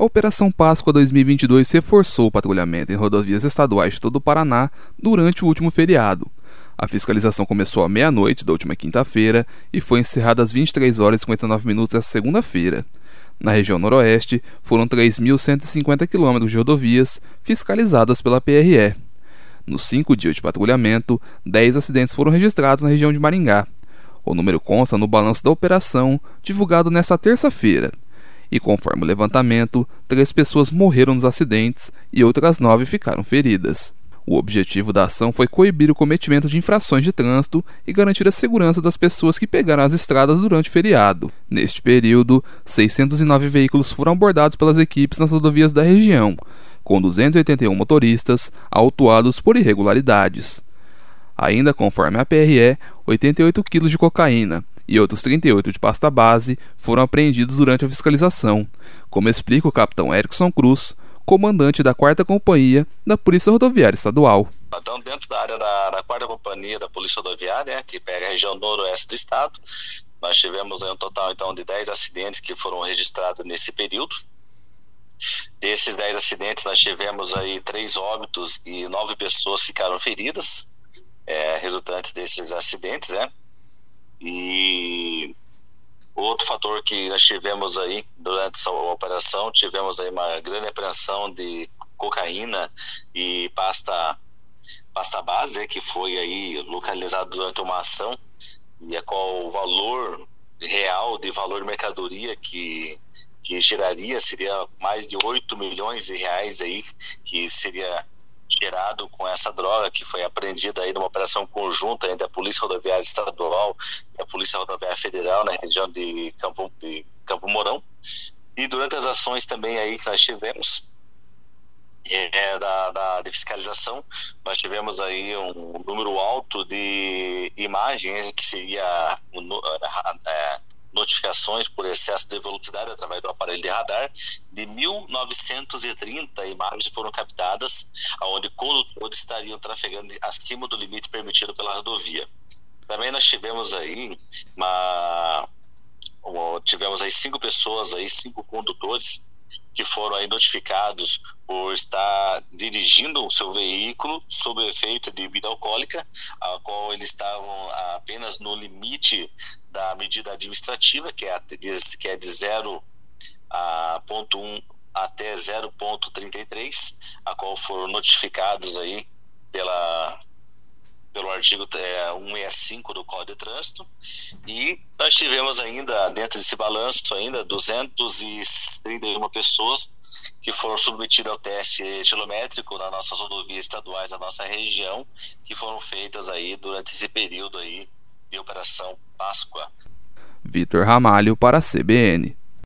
A Operação Páscoa 2022 reforçou o patrulhamento em rodovias estaduais de todo o Paraná durante o último feriado. A fiscalização começou à meia-noite da última quinta-feira e foi encerrada às 23h59 desta segunda-feira. Na região noroeste, foram 3.150 quilômetros de rodovias fiscalizadas pela PRE. Nos 5 dias de patrulhamento, 10 acidentes foram registrados na região de Maringá. O número consta no balanço da operação, divulgado nesta terça-feira. E conforme o levantamento, 3 pessoas morreram nos acidentes e outras 9 ficaram feridas. O objetivo da ação foi coibir o cometimento de infrações de trânsito e garantir a segurança das pessoas que pegaram as estradas durante o feriado. Neste período, 609 veículos foram abordados pelas equipes nas rodovias da região, com 281 motoristas autuados por irregularidades. Ainda conforme a PRE, 88 quilos de cocaína e outros 38 de pasta base foram apreendidos durante a fiscalização, como explica o capitão Erickson Cruz, comandante da 4ª Companhia da Polícia Rodoviária Estadual. Então, dentro da área da 4ª Companhia da Polícia Rodoviária, que pega a região noroeste do estado, nós tivemos um total então, de 10 acidentes que foram registrados nesse período. Desses 10 acidentes, nós tivemos aí 3 óbitos e 9 pessoas ficaram feridas, resultante desses acidentes, né? E outro fator que nós tivemos aí durante essa operação, tivemos aí uma grande apreensão de cocaína e pasta base, que foi aí localizado durante uma ação, e a qual o valor real de valor de mercadoria que geraria seria mais de 8 milhões de reais aí, que seria gerado com essa droga, que foi apreendida aí numa operação conjunta entre a Polícia Rodoviária Estadual e a Polícia Rodoviária Federal na região de Campo Mourão. E durante as ações também aí que nós tivemos de fiscalização, nós tivemos aí um número alto de imagens, que seria notificações por excesso de velocidade através do aparelho de radar. De 1.930 imagens foram captadas, onde condutores estariam trafegando acima do limite permitido pela rodovia. Também nós tivemos aí 5 pessoas, 5 condutores, que foram aí notificados por estar dirigindo o seu veículo sob o efeito de bebida alcoólica, a qual eles estavam apenas no limite da medida administrativa, que é de 0,1 até 0,33, a qual foram notificados aí pelo artigo 165 do Código de Trânsito. E nós tivemos ainda, dentro desse balanço, 231 pessoas que foram submetidas ao teste etilométrico nas nossas rodovias estaduais da nossa região, que foram feitas aí durante esse período aí de Operação Páscoa. Vitor Ramalho para a CBN.